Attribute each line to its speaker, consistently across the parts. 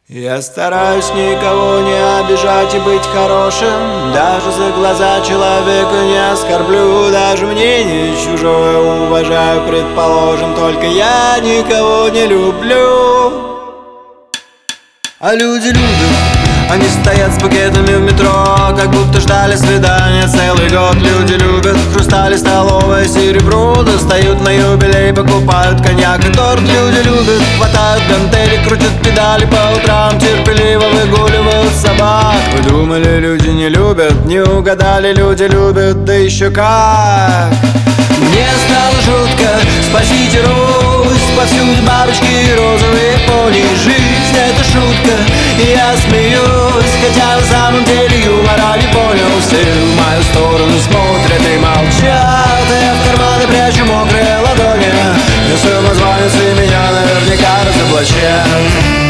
Speaker 1: Я стараюсь никого не обижать и быть хорошим. Даже за глаза человека не оскорблю. Даже мнение чужое уважаю, предположим. Только я никого не люблю. А люди любят, они стоят с букетами в метро, как будто ждали свидания целый год. Люди любят хрустали, столовое серебро, достают на юбилей, покупают коньяк и торт. Люди любят, хватают гантели, крутят педали по утрам, терпеливо выгуливают собак. Вы думали, люди не любят? Не угадали, люди любят, да еще как. Мне стало жутко, спасите Русь, повсюду бабочки и розовые пони. Жизнь — это шутка, и я смеюсь, хотя на самом деле юмора не понял. Все в мою сторону смотрят и молчат, а я в карманы прячу мокрые ладони. И самозванцы меня наверняка разоблачат.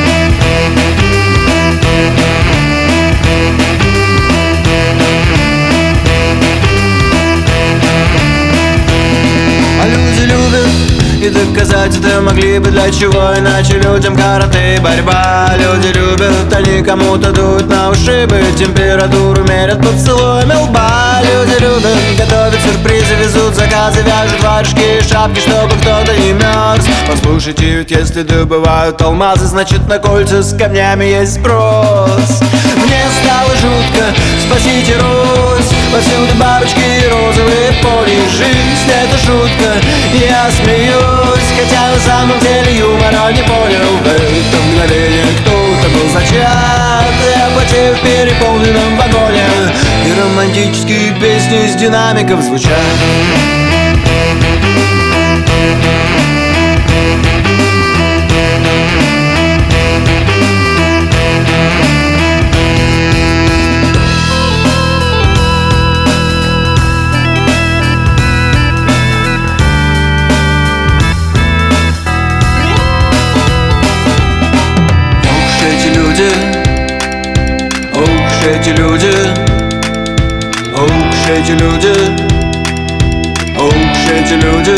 Speaker 1: И доказать это могли бы, для чего иначе людям карате и борьба. Люди любят, они кому-то дуют на ушибы, температуру мерят поцелуями лба. Люди любят, готовят сюрпризы, везут заказы, вяжут варежки и шапки, чтобы кто-то не мерз. Послушайте, ведь если добывают алмазы, значит на кольца с камнями есть спрос. Мне стало жутко, спасите Русь, повсюду бабочки и розовые пони. Жизнь — это шутка, я смеюсь, хотя на самом деле юмора не понял. В это мгновение кто-то был зачат, я потею в переполненном вагоне, и романтические песни из динамиков звучат. Эти люди, ох, эти люди, ох, эти люди,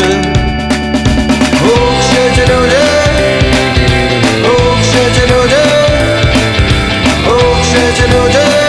Speaker 1: ох, эти люди, ох, эти люди, ох, эти люди.